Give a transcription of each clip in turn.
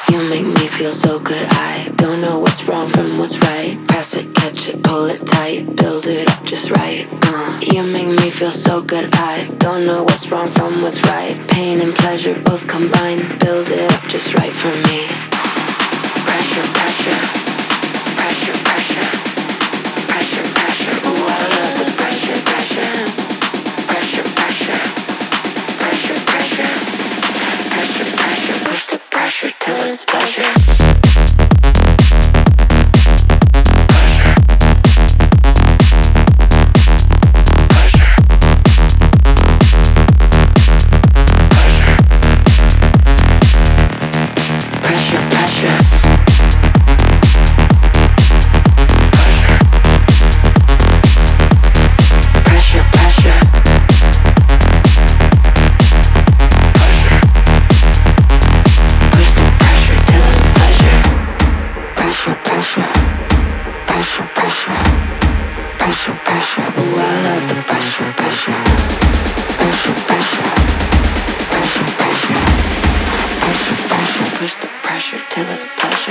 You make me feel so good. I don't know what's wrong from what's right. Press it, catch it, pull it tight, build it up just right. You make me feel so good. I don't know what's wrong from what's right. Pain and pleasure both combined, build it up just right for me. Pressure, pressure, pressure, pressure, pressure, pressure. Ooh, I love the pressure, pressure, pressure, pressure, pressure, pressure, pressure, pressure. Push the pressure till it's pleasure. Push the pressure till it's pleasure.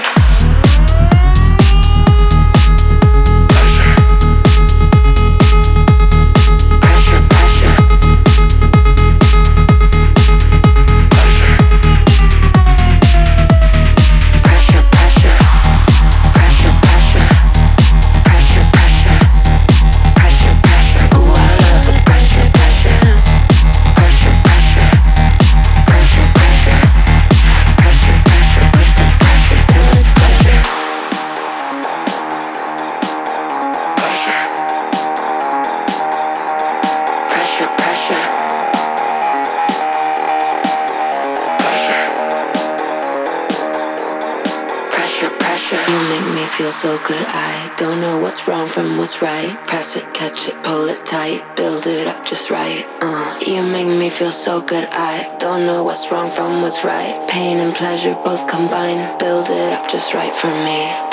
Feel so good. I don't know what's wrong from what's right. Press it, catch it, pull it tight, build it up just right. You make me feel so good. I don't know what's wrong from what's right. Pain and pleasure both combined, build it up just right for me.